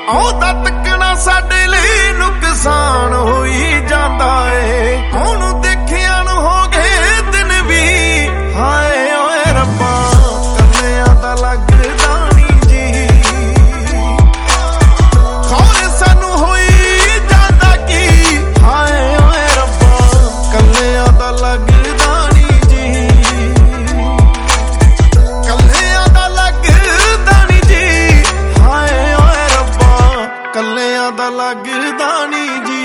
ਉਹਦਾ ਤੱਕਣਾ ਸਾਡੇ ਲਈ ਨੁਕਸਾਨ ਹੋਈ ਜਾਂਦਾ ਏ। ਉਹਨੂੰ ਦੇਖਿਆ ਨੂੰ ਹੋ ਗਏ ਦਿਨ ਵੀ, ਹਾਏ ਓਏ ਰੱਬਾ ਕੱਲਿਆਂ ਦਾ ਲੱਗਦਾ ਨੀ ਜੀ। ਖੌਰੇ ਸਾਨੂੰ ਹੋਈ ਜਾਂਦਾ ਕੀ, ਹਾਏ ਓਏ ਰੱਬਾ ਕੱਲਿਆਂ ਦਾ ਲੱਗਦਾ ਨੀ ਜੀ। ਕੱਲਿਆਂ ਦਾ ਲੱਗਦਾ ਨੀ ਜੀ, ਹਾਏ ਓਏ ਰੱਬਾ ਕੱਲਿਆਂ ਦਾ ਲੱਗਦਾ ਨੀ ਜੀ।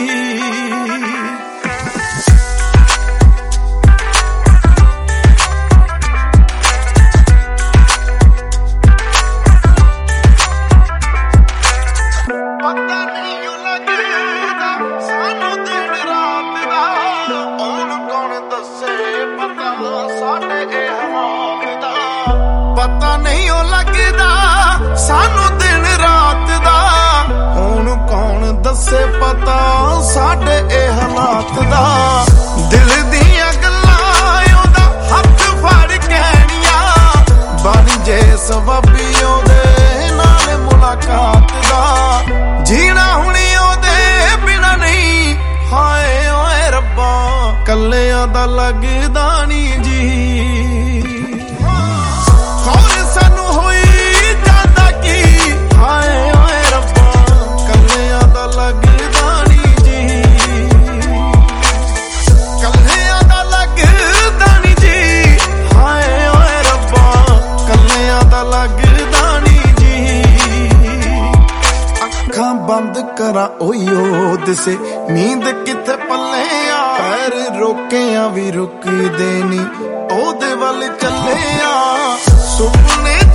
ਪਤਾ ਨਹੀਂ ਲੱਗਦਾ ਸਾਨੂੰ ਦਿਨ ਰਾਤ ਦਾ, ਹੁਣ ਕੌਣ ਦੱਸੇ ਪਤਾ ਸਾਡੇ ਇਹ ਹਾਲਾਤ ਦਾ। ਪਤਾ ਨਹੀਂ ਲੱਗਦਾ ਸਾਨੂੰ ਦਿਨ ਰਾਤ ਦਾ, ਹੁਣ ਕੌਣ ਦੱਸੇ ਪਤਾ ਸਾਡੇ ਇਹ ਹਾਲਾਤ ਦਾ। ਦਿਲ ਦੀਆਂ ਗੱਲਾਂ ਉਹਦਾ ਹੱਥ ਫੜ ਕਹਿਣੀਆਂ, ਬਣ ਜੇ ਸਬੱਬੀ ਉਹਦੇ ਨਾਲ ਮੁਲਾਕਾਤ ਦਾ। ਜੀਣਾ ਹੁਣ ਉਹਦੇ ਬਿਨਾਂ ਨਹੀਂ, ਹਾਏ ਓਏ ਰੱਬਾ ਕੱਲਿਆਂ ਦਾ ਲੱਗਦਾ ਨੀ ਜੀ। ਖੌਰੇ ਸਾਨੂੰ ਹੋਈ ਜਾਂਦਾ ਕੀ, ਹਾਏ ਓਏ ਰੱਬਾ ਕੱਲਿਆਂ ਦਾ ਲੱਗਦਾ ਨੀ ਜੀ। ਕੱਲਿਆਂ ਦਾ ਲੱਗਦਾ ਨੀ ਜੀ, ਹਾਏ ਓਏ ਰੱਬਾ ਕੱਲਿਆਂ ਦਾ ਲੱਗਦਾ ਨੀ ਜੀ। ਅੱਖਾਂ ਬੰਦ ਕਰਾਂ ਓਯੋ ਦਿਸੇ ਨੀਂਦ ਕਿੱਥੇ ਪੱਲੇ ਆ, ਪੈਰ ਰੋਕਿਆਂ ਵੀ ਰੁਕਦੇ ਨੀ ਉਹਦੇ ਵੱਲ ਚੱਲੇ ਆ। ਸੁਪਨੇ